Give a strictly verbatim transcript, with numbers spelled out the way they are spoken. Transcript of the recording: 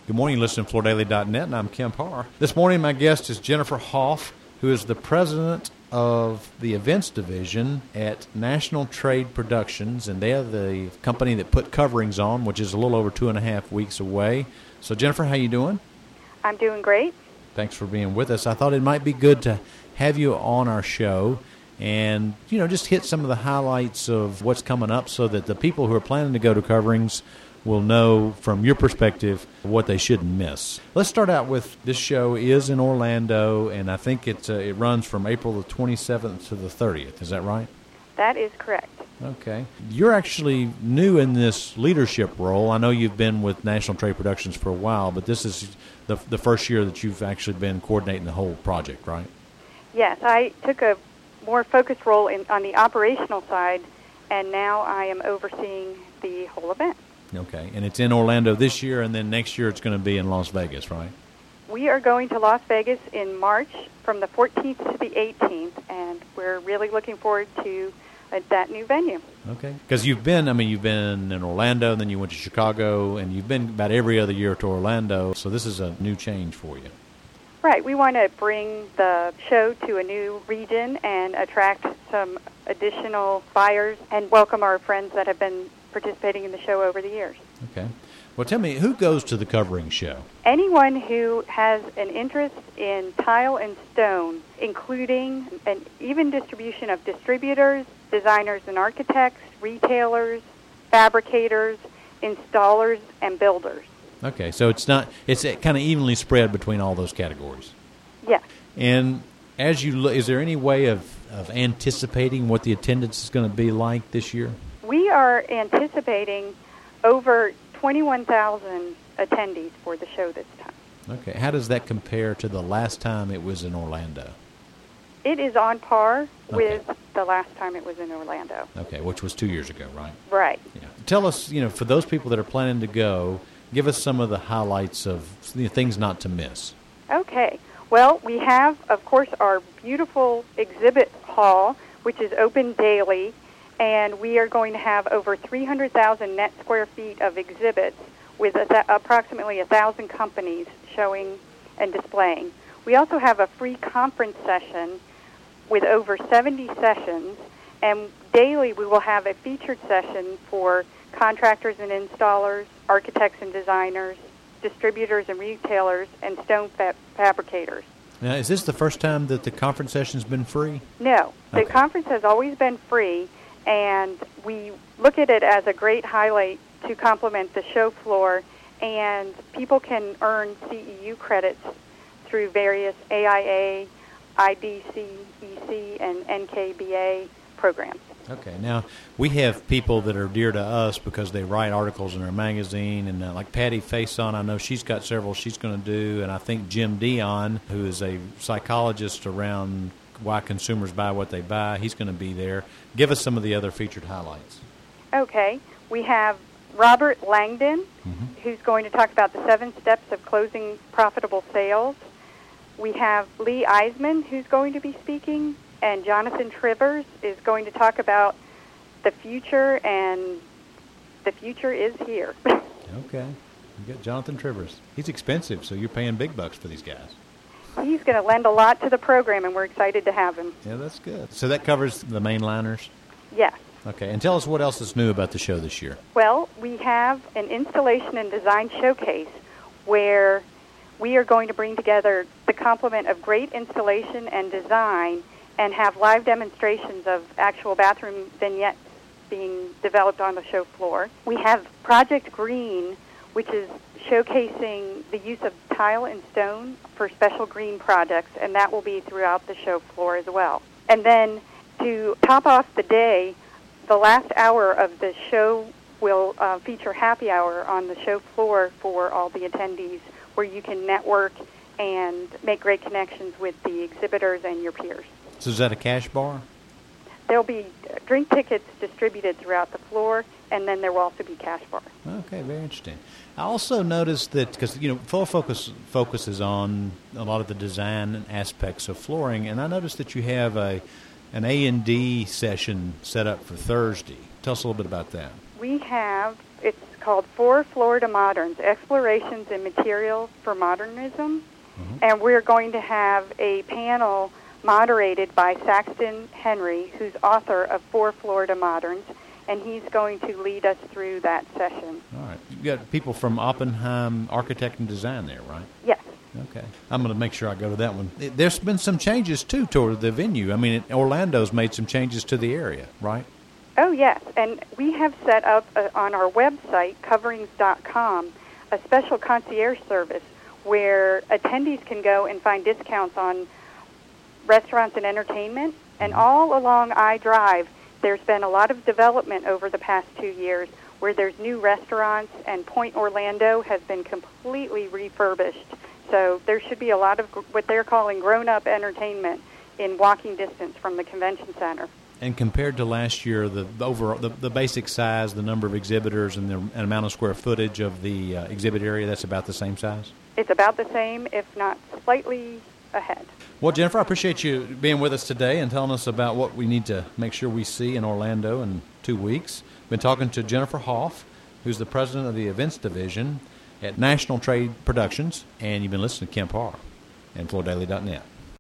Good morning, you listen to Florida Daily dot net, and I'm Kim Parr. This morning, my guest is Jennifer Hoff, who is the president of the events division at National Trade Productions, and they're the company that put Coverings on, which is a little over two and a half weeks away. So, Jennifer, how you doing? I'm doing great. Thanks for being with us. I thought it might be good to have you on our show and, you know, just hit some of the highlights of what's coming up so that the people who are planning to go to Coverings will know from your perspective what they shouldn't miss. Let's start out with this show is in Orlando, and I think it's, uh, it runs from April the twenty-seventh to the thirtieth. Is that right? That is correct. Okay. You're actually new in this leadership role. I know you've been with National Trade Productions for a while, but this is the the first year that you've actually been coordinating the whole project, right? Yes, I took a more focused role in, on the operational side, and now I am overseeing the whole event. Okay, and it's in Orlando this year, and then next year it's going to be in Las Vegas, right? We are going to Las Vegas in March from the fourteenth to the eighteenth, and we're really looking forward to uh, that new venue. Okay, because you've been, I mean, you've been in Orlando, and then you went to Chicago, and you've been about every other year to Orlando, so this is a new change for you. Right, we want to bring the show to a new region and attract some additional buyers and welcome our friends that have been participating in the show over the years. Okay. Well, tell me, who goes to the Covering show? Anyone who has an interest in tile and stone, including an even distribution of distributors, designers and architects, retailers, fabricators, installers, and builders. Okay, so it's not, it's kind of evenly spread between all those categories. Yes. And as you look, is there any way of, of anticipating what the attendance is going to be like this year? We are anticipating over twenty-one thousand attendees for the show this time. Okay. How does that compare to the last time it was in Orlando? It is on par Okay. with the last time it was in Orlando. Okay, which was two years ago, right? Right. Yeah. Tell us, you know, for those people that are planning to go, give us some of the highlights of you know, things not to miss. Okay. Well, we have, of course, our beautiful exhibit hall, which is open daily, and we are going to have over three hundred thousand net square feet of exhibits with a th- approximately one thousand companies showing and displaying. We also have a free conference session with over seventy sessions, and daily we will have a featured session for contractors and installers, architects and designers, distributors and retailers, and stone fa- fabricators. Now, is this the first time that the conference session's been free? No. The Okay. conference has always been free, and we look at it as a great highlight to complement the show floor, and people can earn C E U credits through various A I A, I D C, E C, and N K B A programs. Okay. Now, we have people that are dear to us because they write articles in our magazine, and uh, like Patty Faison, I know she's got several she's going to do, and I think Jim Dion, who is a psychologist around why consumers buy what they buy, he's going to be there. Give us some of the other featured highlights. Okay. We have Robert Langdon, Mm-hmm. who's going to talk about the seven steps of closing profitable sales. We have Lee Eisman, who's going to be speaking, and Jonathan Trivers is going to talk about the future, and the future is here. Okay. You got Jonathan Trivers. He's expensive, so you're paying big bucks for these guys. He's going to lend a lot to the program, and we're excited to have him. Yeah, that's good. So that covers the mainliners? Yes. Okay. And tell us what else is new about the show this year. Well, we have an installation and design showcase where we are going to bring together the complement of great installation and design and have live demonstrations of actual bathroom vignettes being developed on the show floor. We have Project Green, which is showcasing the use of tile and stone for special green projects, and that will be throughout the show floor as well. And then to top off the day, the last hour of the show will uh, feature happy hour on the show floor for all the attendees, where you can network and make great connections with the exhibitors and your peers. So is that a cash bar? There'll be drink tickets distributed throughout the floor, and then there will also be cash bar. Okay, very interesting. I also noticed that, because, you know, Full Focus focuses on a lot of the design aspects of flooring, and I noticed that you have a an A and D session set up for Thursday. Tell us a little bit about that. We have, it's called Four Florida Moderns, Explorations in Material for Modernism. Mm-hmm. And we're going to have a panel moderated by Saxton Henry, who's author of Four Florida Moderns, and he's going to lead us through that session. All right. You got people from Oppenheim Architect and Design there, right? Yes. Okay. I'm going to make sure I go to that one. There's been some changes, too, toward the venue. I mean, Orlando's made some changes to the area, right? Oh, yes. And we have set up uh, on our website, coverings dot com, a special concierge service where attendees can go and find discounts on restaurants and entertainment. And all along iDrive, there's been a lot of development over the past two years where there's new restaurants, and Point Orlando has been completely refurbished. So there should be a lot of what they're calling grown-up entertainment in walking distance from the convention center. And compared to last year, the the, overall, the, the basic size, the number of exhibitors, and the and amount of square footage of the uh, exhibit area, that's about the same size? It's about the same, if not slightly ahead. Well, Jennifer, I appreciate you being with us today and telling us about what we need to make sure we see in Orlando in two weeks. Been talking to Jennifer Hoff, who's the president of the Events Division at National Trade Productions, and you've been listening to Kemp Harr and Florida Daily dot net.